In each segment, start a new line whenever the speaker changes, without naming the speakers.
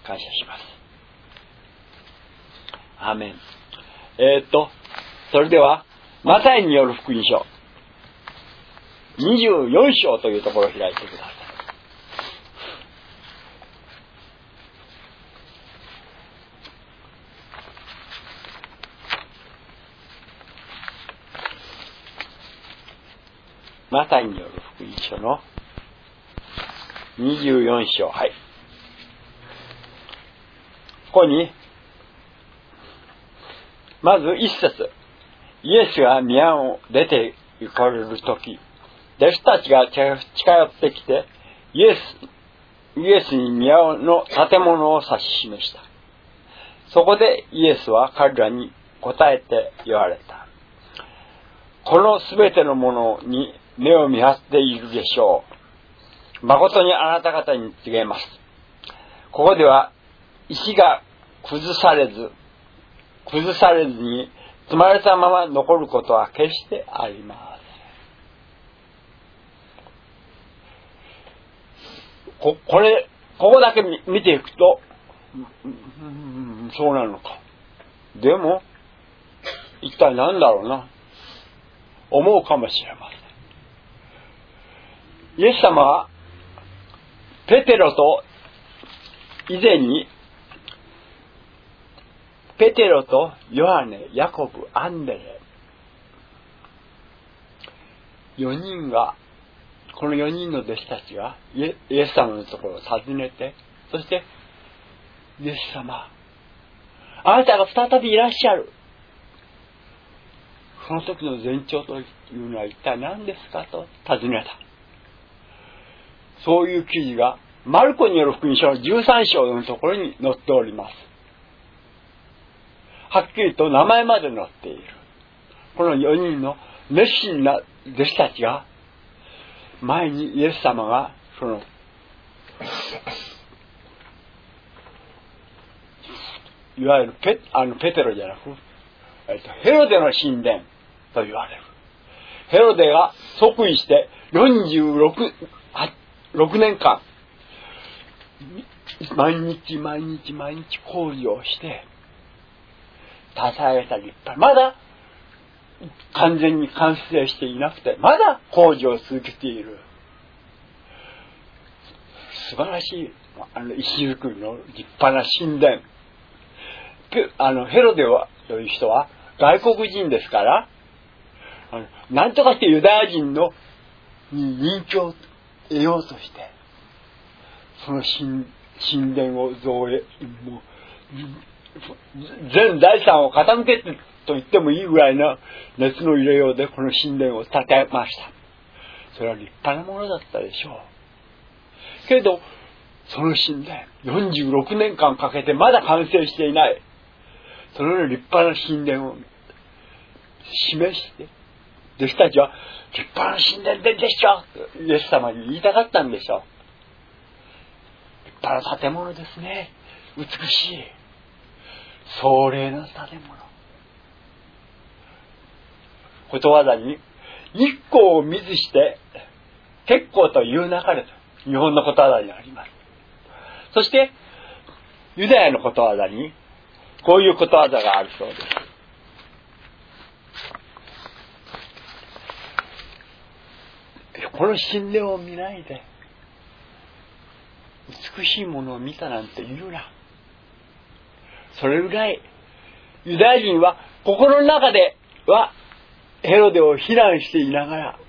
感謝します。アーメン。それではマタイによる福音書24章というところを開いてください。マタイによる福音書の24章、はい。ここにまず一節、イエスが宮を出て行かれるとき、弟子たちが近寄ってきてイエスに宮の建物を指し示した。そこでイエスは彼らに答えて言われた。このすべてのものに目を見張っているでしょう。誠にあなた方に告げます。ここでは石が崩されずに積まれたまま残ることは決してありません。ここだけ見ていくと、そうなのか。でも一体何だろうな、思うかもしれません。イエス様はペテロと以前にペテロとヨハネ、ヤコブ、アンデレ4人が、この4人の弟子たちがイエス様のところを訪ねて、そしてイエス様、あなたが再びいらっしゃる。その時の前兆というのは一体何ですかと尋ねた。そういう記事がマルコによる福音書の13章のところに載っております。はっきりと名前まで載っている。この4人の熱心な弟子たちが、前にイエス様がいわゆるペテロじゃなく、ヘロデの神殿と言われる。ヘロデが即位して46年間毎日工事をして多彩さ立派、まだ完全に完成していなくて、まだ工事を続けている素晴らしい石造りの立派な神殿。ヘロデという人は外国人ですから、なんとかしてユダヤ人の人気を得ようとして、その神殿を造営、もう全財産を傾けてと言ってもいいぐらいな熱の入れようでこの神殿を建てました。それは立派なものだったでしょう。けれどその神殿46年間かけてまだ完成していない、その立派な神殿を示して、弟子たちは立派な神殿でしょとイエス様に言いたかったんでしょう。立派な建物ですね、美しい壮麗な建物。ことわざに日光を見ずして結構というなかれと日本のことわざにあります。そしてユダヤのことわざにこういうことわざがあるそうです。この神殿を見ないで美しいものを見たなんて言うな。それぐらいユダヤ人は心の中ではヘロデを非難していながら、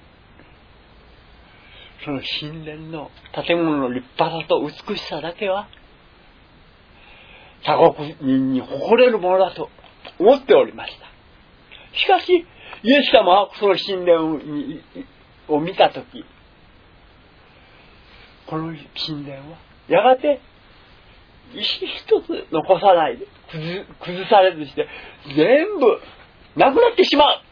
その神殿の建物の立派さと美しさだけは他国人に誇れるものだと思っておりました。しかしイエス様はその神殿を見たとき、この神殿はやがて石一つ残さないで崩されずして全部なくなってしまう、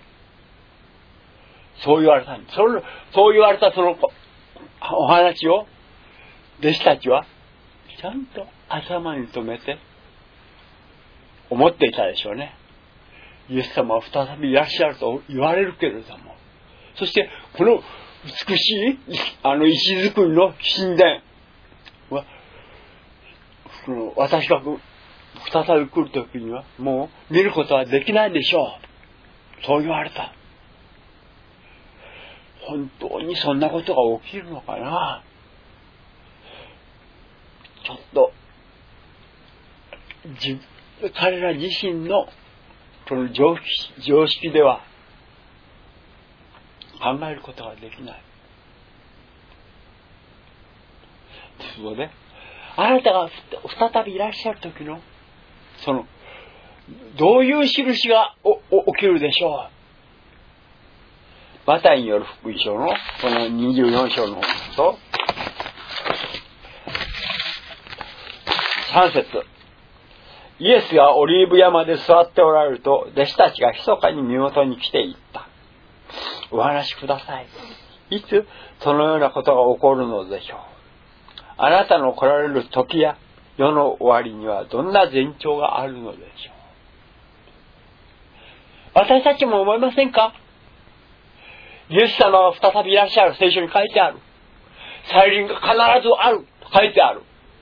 そう言われたんです。そう言われたそのお話を弟子たちはちゃんと頭に留めて思っていたでしょうね。イエス様は再びいらっしゃると言われるけれども、そしてこの美しい石造りの神殿は私が再び来るときにはもう見ることはできないでしょう。そう言われた。本当にそんなことが起きるのかな。ちょっと彼ら自身のこの常識では考えることができない。ですので、あなたが再びいらっしゃる時のそのどういう印が起きるでしょう。マタイによる福音書のこの24章のと3節、イエスがオリーブ山で座っておられると、弟子たちが密かに身元に来ていった。お話しください。いつそのようなことが起こるのでしょう。あなたの来られる時や世の終わりにはどんな前兆があるのでしょう。私たちも思いませんか？イエス様が再びいらっしゃる。聖書に書いてある。再臨が必ずある。書いてある。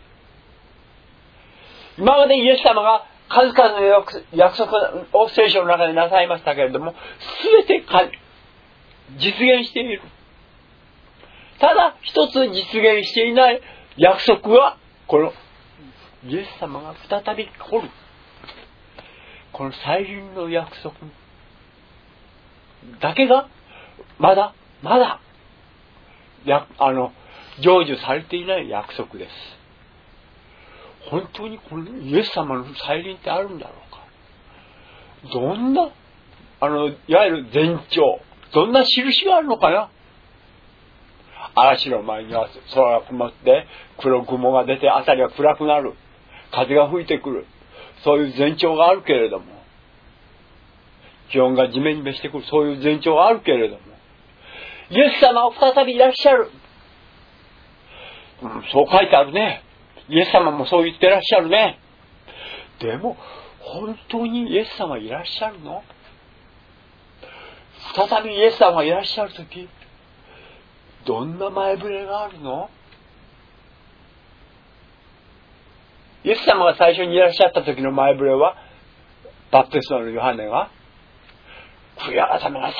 今までイエス様が数々の約束を聖書の中でなさいましたけれども、すべて実現している。ただ一つ実現していない約束は、このイエス様が再び来る。この再臨の約束だけがまだ成就されていない約束です。本当にこのイエス様の再臨ってあるんだろうか。どんないわゆる前兆、どんな印があるのかな。嵐の前には空が曇って黒雲が出て辺りは暗くなる。風が吹いてくる。そういう前兆があるけれども、気温が地面に召してくる。そういう前兆があるけれども、イエス様は再びいらっしゃる。そう書いてあるね。イエス様もそう言ってらっしゃるね。でも本当にイエス様いらっしゃるの？再びイエス様がいらっしゃるとき、どんな前触れがあるの？イエス様が最初にいらっしゃった時の前触れは、バプテスマのヨハネが悔い改めなさい、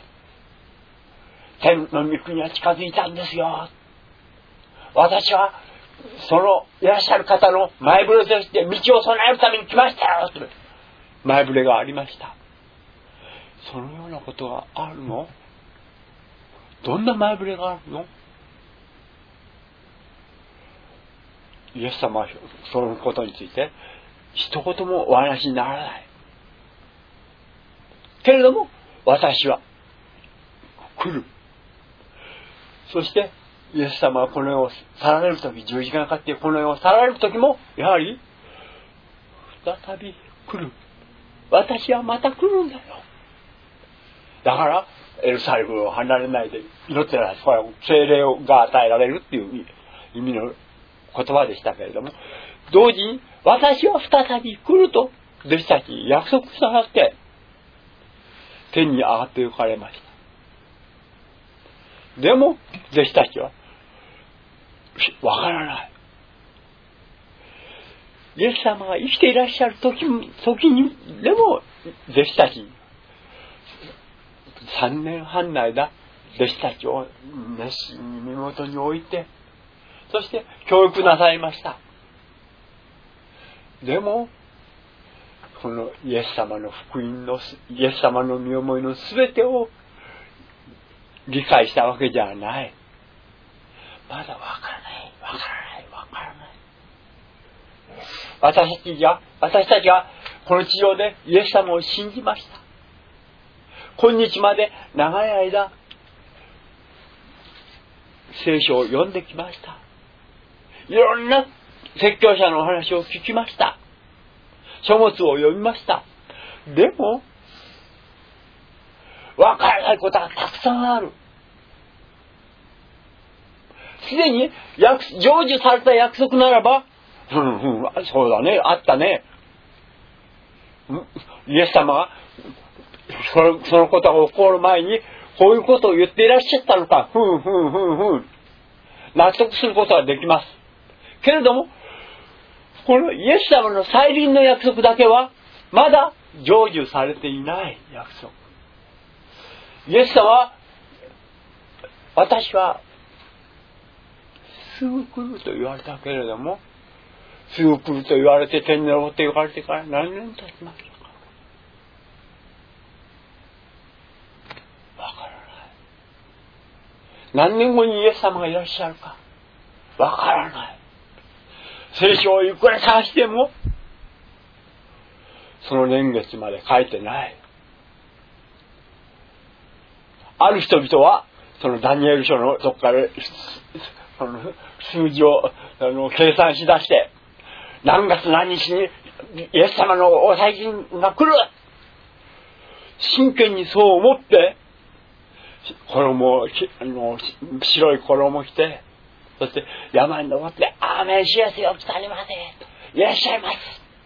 天の御国は近づいたんですよ、私はそのいらっしゃる方の前触れとして道を備えるために来ましたよと前触れがありました。そのようなことがあるの？どんな前触れがあるの？イエス様はそのことについて一言もお話にならないけれども、私は来る。そしてイエス様はこの世を去られるとき、十字架がかかってこの世を去られるときもやはり再び来る。私はまた来るんだよ。だからエルサレムを離れないで祈ってらっしゃる。これは聖霊が与えられるっていう意味の言葉でしたけれども、同時に私は再び来ると弟子たちに約束したがって天に上がって行かれました。でも弟子たちはわからない。イエス様が生きていらっしゃる時にでも弟子たちに3年半の間弟子たちを熱心に身元に置いて、そして教育なさいました。でもこのイエス様の福音のイエス様の身思いのすべてを理解したわけじゃない。まだわからない。私たちはこの地上でイエス様を信じました。今日まで長い間聖書を読んできました。いろんな説教者のお話を聞きました。書物を読みました。でもわからないことがたくさんある。すでに成就された約束ならば、そうだね、あったね。イエス様がそのことが起こる前にこういうことを言っていらっしゃったのか、納得することはできますけれども、 このイエス様の再臨の約束だけはまだ成就されていない約束。イエス様は、私はすぐ来ると言われたけれども、すぐ来ると言われて天に昇って言われてから何年経ちましたか。わからない。何年後にイエス様がいらっしゃるかわからない。聖書をいくら探してもその年月まで書いてない。ある人々はそのダニエル書のどっかでその数字を計算しだして、何月何日にイエス様のお再臨が来る、真剣にそう思って白い衣を着て、そして山に登ってアーメン主イエスよ来たりませいらっしゃいます。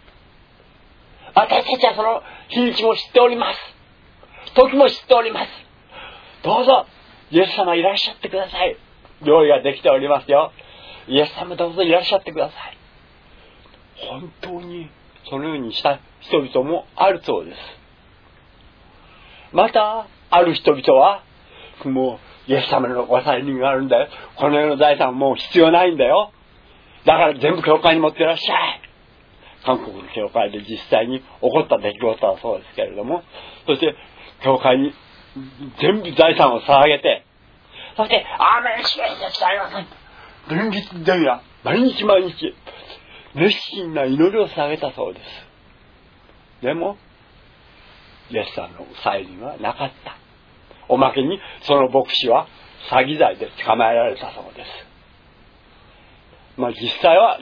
私たちはその日にちも知っております。時も知っております。どうぞイエス様いらっしゃってください。用意ができておりますよ。イエス様どうぞいらっしゃってください。本当にそのようにした人々もあるそうです。またある人々はもうイエス様のご再臨があるんだよ。この世の財産はもう必要ないんだよ。だから全部教会に持っていらっしゃい。韓国の教会で実際に起こった出来事はそうですけれども、そして教会に全部財産を捧げて、そしてアーメン主イエスよ来たりません。連日連夜毎日毎日熱心な祈りを捧げたそうです。でもイエス様の再臨はなかった。おまけにその牧師は詐欺罪で捕まえられたそうです。実際は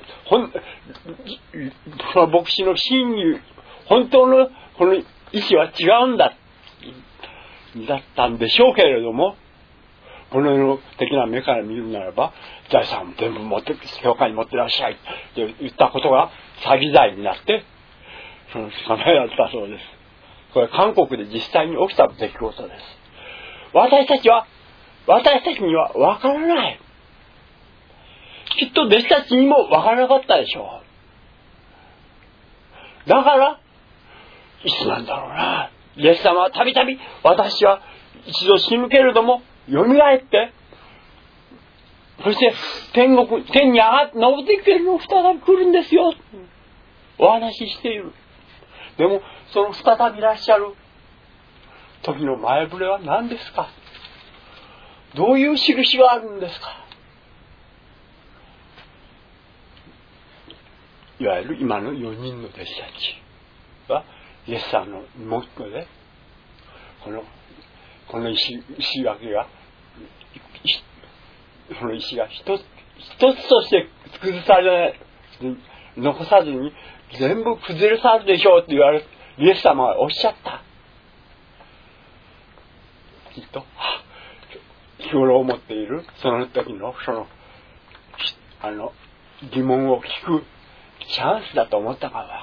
その牧師の真に本当のこの意思は違うんだったんでしょうけれども、この世の的な目から見るならば、財産を全部教会に持ってらっしゃいって言ったことが詐欺罪になって捕まえられたそうです。これ韓国で実際に起きた出来事です。私たちには分からない。きっと弟子たちにも分からなかったでしょう。だからいつなんだろうな。イエス様はたびたび私は一度死ぬけれども蘇って、そして天に上がって登っていくけれども再び来るんですよ、お話ししている。でもその再びいらっしゃる時の前触れは何ですか。どういう印があるんですか。いわゆる今の4人の弟子たちはイエス様の目標でこの石垣がその石が一つとして崩され残さずに全部崩れ去るでしょうって言われイエス様がおっしゃった。きっと日頃思っているその時の疑問を聞くチャンスだと思ったかわからない。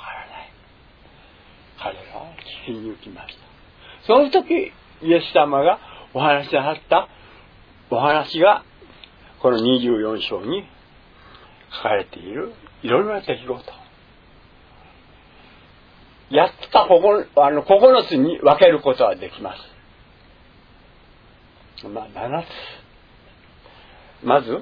彼らは聞きに行きました。その時イエス様がお話しなさったお話がこの24章に書かれているいろいろな出来事、8つか9つに分けることはできます。7つ。まず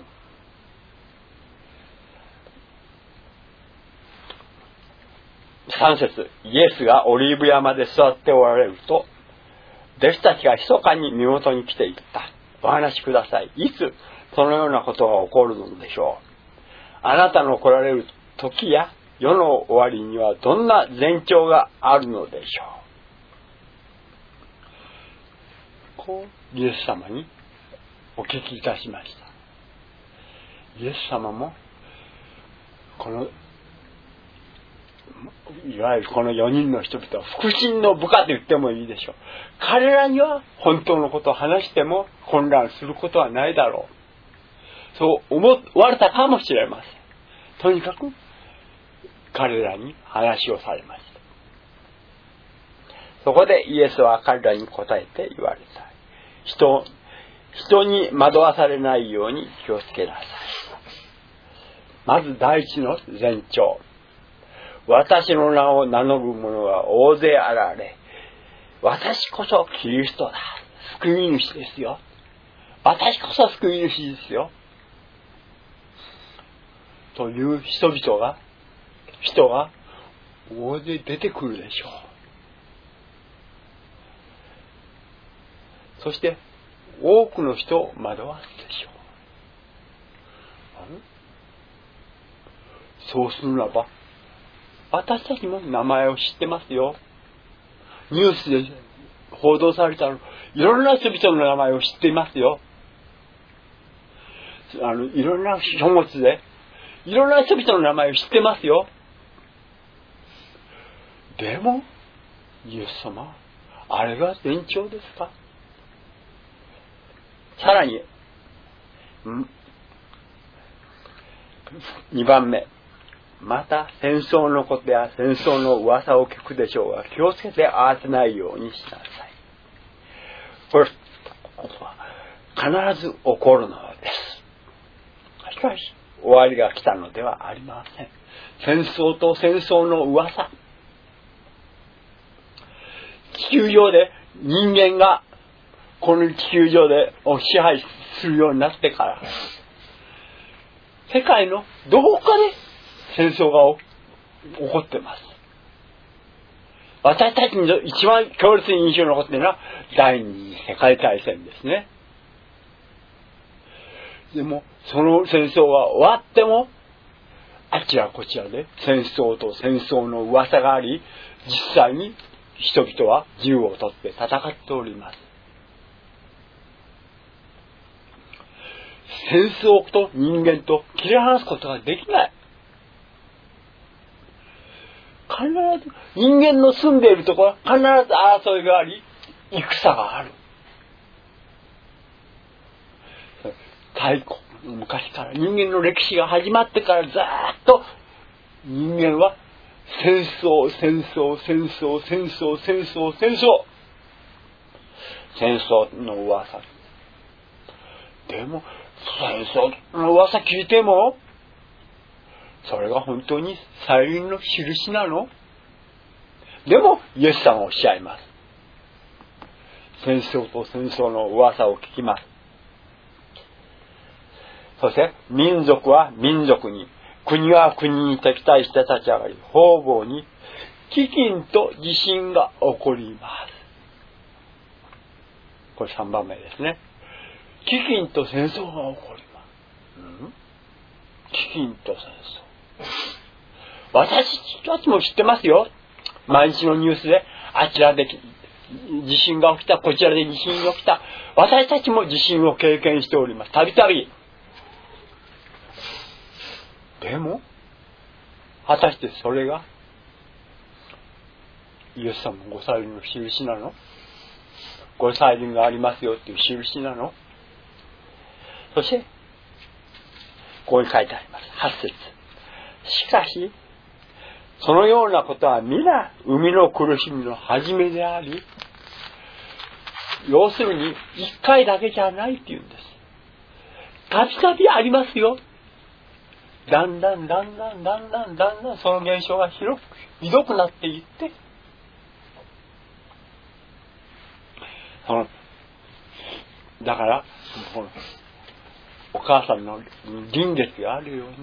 3節、イエスがオリーブ山で座っておられると弟子たちが密かに身元に来ていった。お話しください。いつそのようなことが起こるのでしょう。あなたの来られる時や世の終わりにはどんな前兆があるのでしょう。こうイエス様にお聞きいたしました。イエス様もいわゆるこの4人の人々は腹心の部下と言ってもいいでしょう。彼らには本当のことを話しても混乱することはないだろう、そう思われたかもしれません。とにかく彼らに話をされました。そこでイエスは彼らに答えて言われた。人に惑わされないように気をつけなさい。 まず第一の前兆。私の名を名乗る者が大勢あられ、私こそキリストだ。救い主ですよ。私こそ救い主ですよ。という人が大勢出てくるでしょう。そして多くの人を惑わすでしょう。そうするならば、私たちも名前を知ってますよ。ニュースで報道されたいろんな人々の名前を知っていますよ。いろんな書物でいろんな人々の名前を知ってますよ。でもイエス様、あれが前兆ですか？さらに2番目、また戦争のことや戦争の噂を聞くでしょうが、気をつけて合わせないようにしなさい。これは必ず起こるのです。しかし終わりが来たのではありません。戦争と戦争の噂、地球上で人間がこの地球上で支配するようになってから、世界のどこかで戦争が起こっています。私たちに一番強烈に印象に残っているのは第二次世界大戦ですね。でもその戦争が終わっても、あちらこちらで戦争と戦争の噂があり、実際に人々は銃を取って戦っております。戦争と人間と切り離すことができない。必ず人間の住んでいるところは必ず争いがあり、戦がある。太古の昔から、人間の歴史が始まってからずっと人間は戦争の噂。でも戦争の噂聞いても、それが本当に再臨の印なの？でもイエス様はおっしゃいます。戦争と戦争の噂を聞きます。そして民族は民族に、国は国に敵対して立ち上がり、方々に飢饉と地震が起こります。これ3番目ですね。飢饉と戦争が起こります。飢饉と戦争。私たちも知ってますよ。毎日のニュースであちらで地震が起きた、こちらで地震が起きた。私たちも地震を経験しております。たびたび。でも果たしてそれがイエス様のご再臨の印なの？ご再臨がありますよっていう印なの？そしてここに書いてあります。8節。しかしそのようなことは皆生みの苦しみの始めであり、要するに一回だけじゃないっていうんです。たびたびありますよ。だんだんその現象がひどくなっていって、だからお母さんの臨月があるように、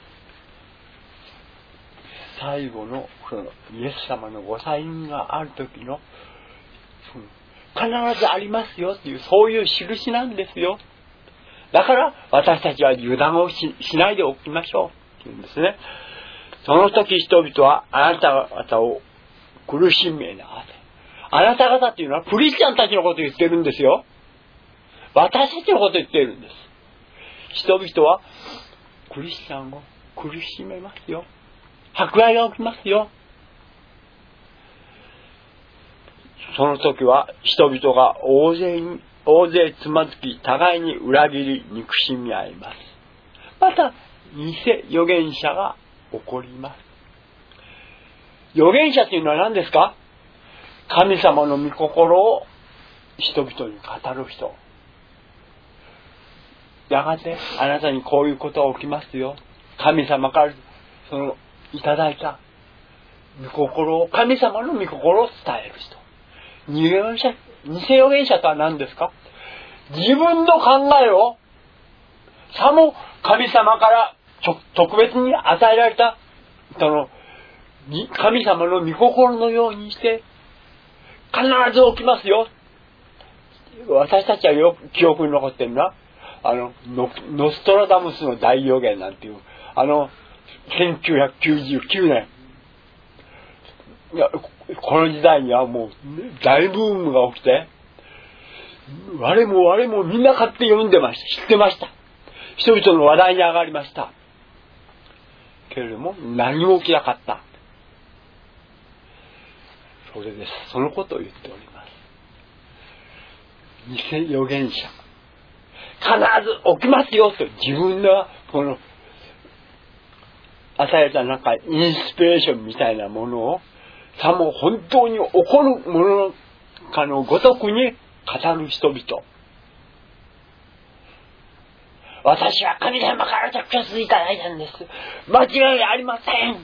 最後のイエス様のご再臨がある時の必ずありますよっていう、そういう印なんですよ。だから私たちは油断を しないでおきましょうっていうんですね。その時人々はあなた方を苦しめなさい。あなた方っていうのはクリスチャンたちのことを言ってるんですよ。私たちのことを言ってるんです。人々はクリスチャンを苦しめますよ。迫害が起きますよ。その時は人々が大勢つまずき、互いに裏切り憎しみ合います。また偽預言者が起こります。預言者というのは何ですか？神様の御心を人々に語る人。やがてあなたにこういうことが起きますよ。 神様からいただいた御心を、神様の御心を伝える人。偽預言者とは何ですか？自分の考えをさも神様から特別に与えられた神様の御心のようにして必ず起きますよ。私たちはよく記憶に残ってるのはノストラダムスの大予言なんていう1999年、いやこの時代にはもう大ブームが起きて、我もみんな買って読んでました。知ってました。人々の話題に上がりました。けれども何も起きなかった。それです。そのことを言っております。偽預言者、必ず起きますよと自分の与えられたなんかインスピレーションみたいなものをさも本当に起こるものかのごとくに語る人々。私は神様から直接いただいたんです。間違いありません。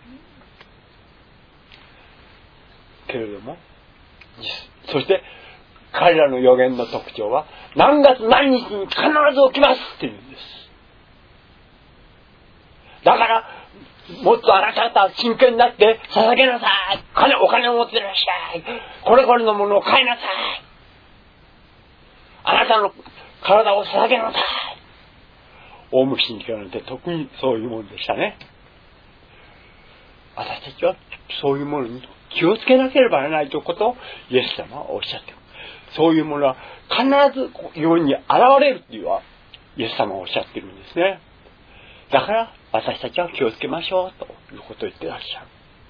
けれども、そして彼らの予言の特徴は何月何日に必ず起きますっていうんです。だからもっとあなた方は真剣になって捧げなさい。お金を持っていらっしゃい。これこれのものを買いなさい。あなたの体を捧げなさい。オウム真理教なんて特にそういうものでしたね。私たちはそういうものに気をつけなければならないということをイエス様はおっしゃっている。そういうものは必ず世に現れるというのはイエス様はおっしゃっているんですね。だから私たちは気をつけましょうということを言っていらっしゃる。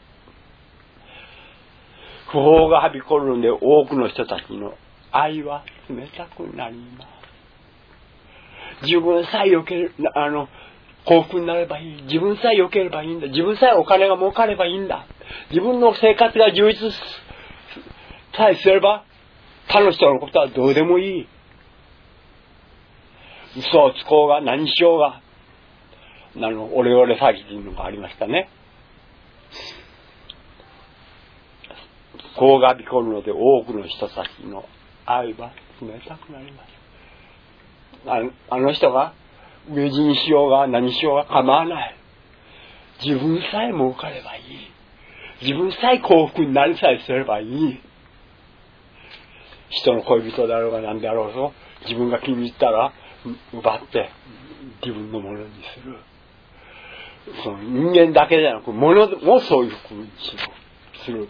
不法がはびこるので多くの人たちの愛は冷たくなります。自分さえ良ければ幸福になればいい。自分さえ良ければいいんだ。自分さえお金が儲かればいいんだ。自分の生活が充実さえすれば他の人のことはどうでもいい。嘘をつこうが何しようがオレオレ詐欺というのがありましたね。不幸がはびこるので多くの人たちの愛は冷たくなります。あの人が飢え死にしようが何しようが構わない。自分さえ儲かればいい。自分さえ幸福になりさえすればいい。人の恋人であろうが何であろうと自分が気に入ったら奪って自分のものにする。その人間だけでなく物もそういうふうにする。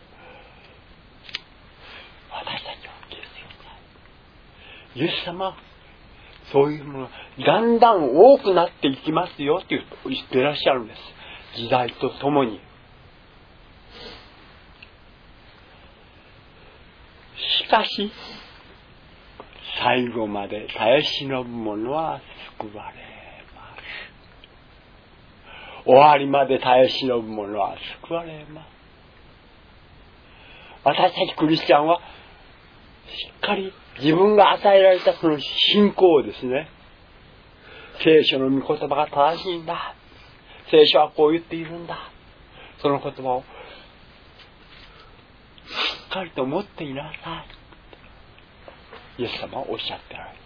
私たちは気をつけたい。イエス様はそういうものがだんだん多くなっていきますよって言っていらっしゃるんです。時代とともに。しかし最後まで耐え忍ぶ者は救われます。終わりまで耐え忍ぶ者は救われます。私たちクリスチャンはしっかり自分が与えられたその信仰をですね、聖書の御言葉が正しいんだ、聖書はこう言っているんだ、その言葉をしっかりと持っていなさい、イエス様はおっしゃっておられます。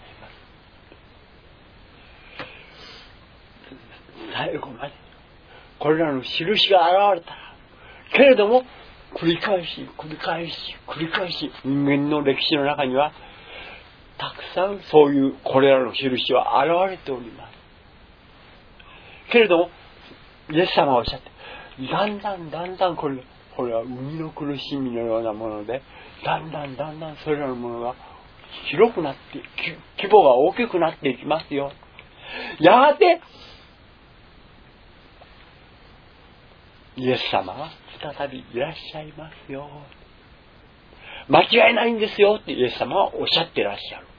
最後までこれらの印が現れたら、けれども繰り返し人間の歴史の中にはたくさんそういうこれらの印は現れております。けれどもイエス様はおっしゃって、だんだんこれは海の苦しみのようなもので、だんだんそれらのものが広くなって規模が大きくなっていきますよ。やがてイエス様は再びいらっしゃいますよ、間違いないんですよってイエス様はおっしゃっていらっしゃる。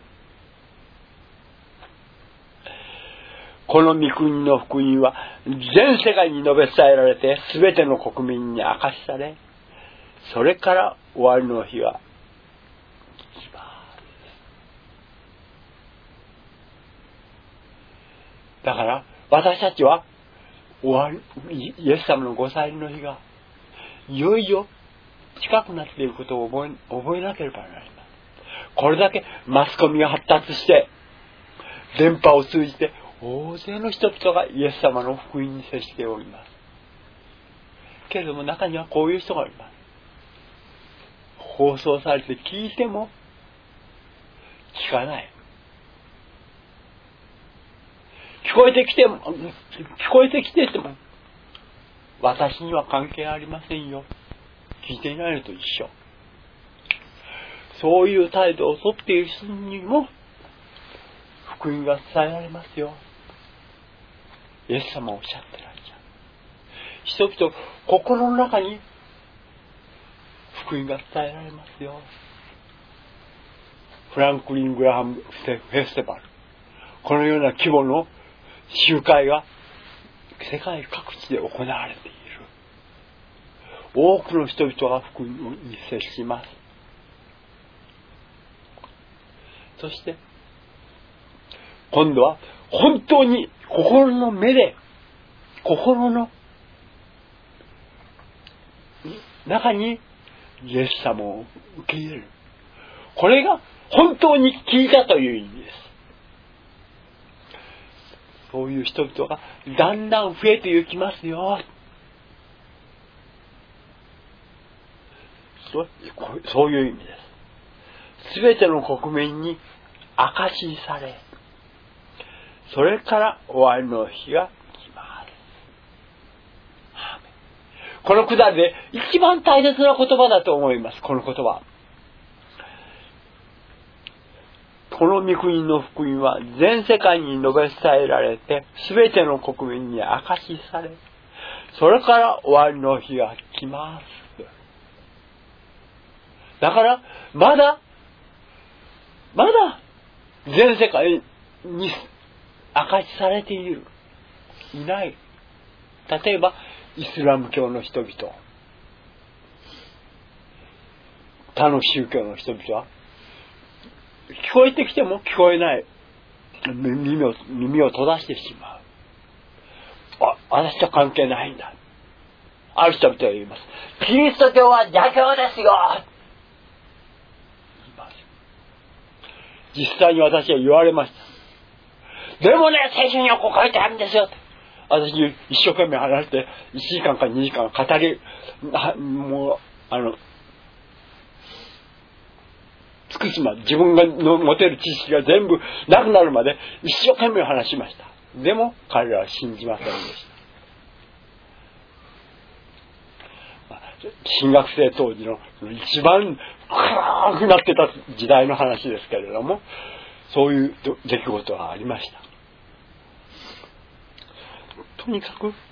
この御国の福音は全世界に述べ伝えられて、全ての国民に明かしされ、それから終わりの日は来ます。だから私たちはイエス様のご再臨の日がいよいよ近くなっていることを覚えなければなりません。これだけマスコミが発達して電波を通じて大勢の人々がイエス様の福音に接しております。けれども中にはこういう人がいます。放送されて聞いても聞かない。聞こえてきても私には関係ありませんよ。聞いていないのと一緒。そういう態度をとっている人にも福音が伝えられますよ。イエス様はおっしゃってらっしゃる。人々心の中に福音が伝えられますよ。フランクリン・グラハム・フェスティバル、このような規模の集会が世界各地で行われている。多くの人々が福音に接します。そして今度は本当に心の目で、心の中にイエス様を受け入れる。これが本当に聞いたという意味です。そういう人々がだんだん増えていきますよ。そういう意味です。すべての国民に証しされ、それから終わりの日が来ます。このくだりで一番大切な言葉だと思います。この言葉。この御国の福音は全世界に述べ伝えられて、すべての国民に証しされ、それから終わりの日が来ます。だからまだ全世界に証しされていない。例えばイスラム教の人々、他の宗教の人々は聞こえてきても聞こえない。耳を閉ざしてしまう。私と関係ないんだ。ある人々は言います。キリスト教は邪教ですよ。実際に私は言われました。でもね、聖書にはこう書いてあるんですよ。私一生懸命話して1時間か2時間語り、もう尽くすまで、自分が持てる知識が全部なくなるまで一生懸命話しました。でも彼らは信じませんでした。新学生当時の一番暗くなってた時代の話ですけれども、そういう出来事がありました。とにかく聞い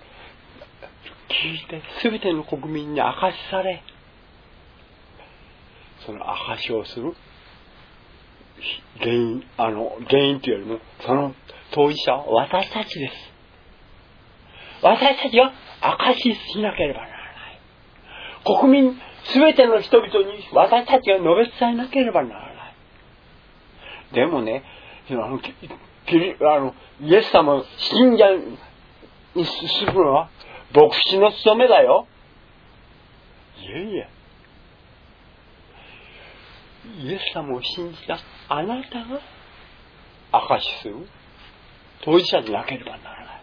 て全ての国民に証しされ、その証しをする原因というよりもその当事者は私たちです。私たちは証ししなければならない。国民全ての人々に私たちが述べ伝えなければならない。でもね、イエス様を信者にするのは牧師の務めだよ。いえいえ。イエス様を信じたあなたが証しする当事者でなければならない。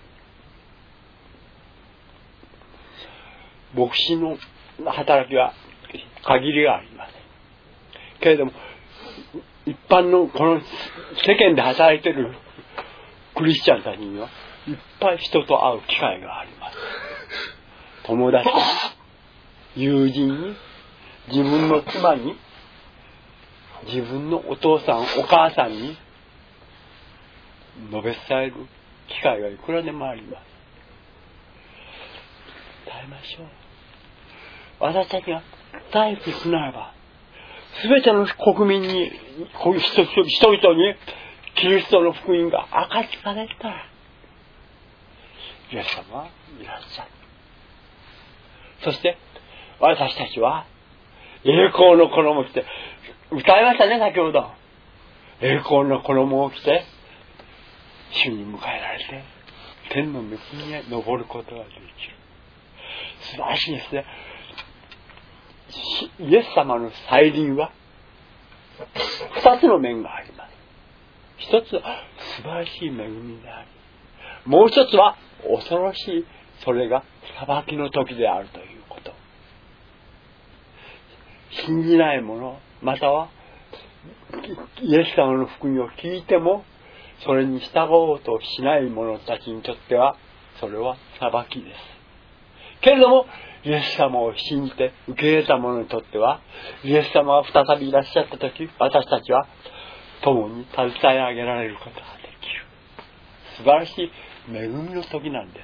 牧師の働きは限りがありません。けれども一般のこの世間で働いているクリスチャンたちにはいっぱい人と会う機会があります。友達に、友人に、自分の妻に、自分のお父さんお母さんに述べ伝える機会がいくらでもあります。伝えましょう。私たちが伝えていくならば、すべての国民に、こういう人々にキリストの福音が明かしされたら、イエス様はいらっしゃる。そして私たちは栄光の衣を着て、歌いましたね先ほど。栄光の衣を着て主に迎えられて天の御国へ登ることができる。素晴らしいですね。イエス様の再臨は二つの面があります。一つは素晴らしい恵みであり、もう一つは恐ろしい、それが裁きの時であるということ。信じない者、またはイエス様の福音を聞いてもそれに従おうとしない者たちにとってはそれは裁きです。けれどもイエス様を信じて受け入れた者にとっては、イエス様が再びいらっしゃった時、私たちは共に携え上げられることができる。素晴らしい恵みの時なんです。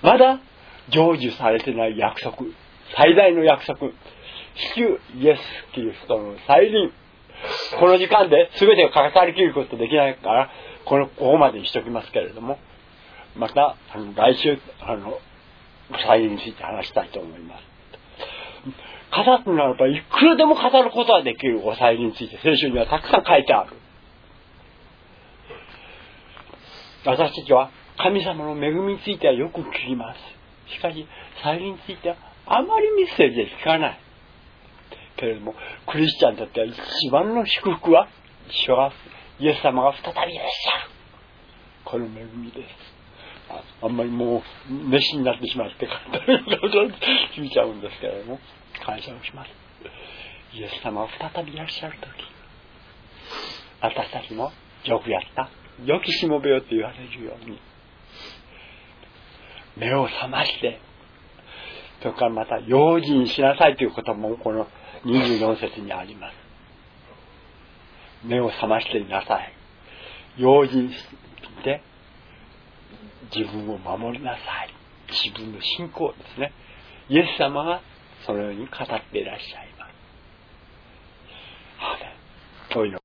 まだ成就されてない約束、最大の約束、主イエス・キリストの再臨、この時間で全てを語り切ることできないからここまでにしておきますけれども、また来週再臨について話したいと思います。語るならばいくらでも語ることができるご再臨について聖書にはたくさん書いてある。私たちは神様の恵みについてはよく聞きます。しかし再臨についてはあまりミステリーで聞かないけれども、クリスチャンにとっては一番の祝福はイエス様が再びいらっしゃる、この恵みです。あんまりもう熱心になってしまって聞いちゃうんですけれども、感謝をします。イエス様が再びいらっしゃるとき、私たちもよくやった良きしもべよと言われるように目を覚まして、それからまた用心しなさいということもこの24節にあります。目を覚ましていなさい、用心して自分を守りなさい。自分の信仰ですね。イエス様がそのように語っていらっしゃいます。アーメン。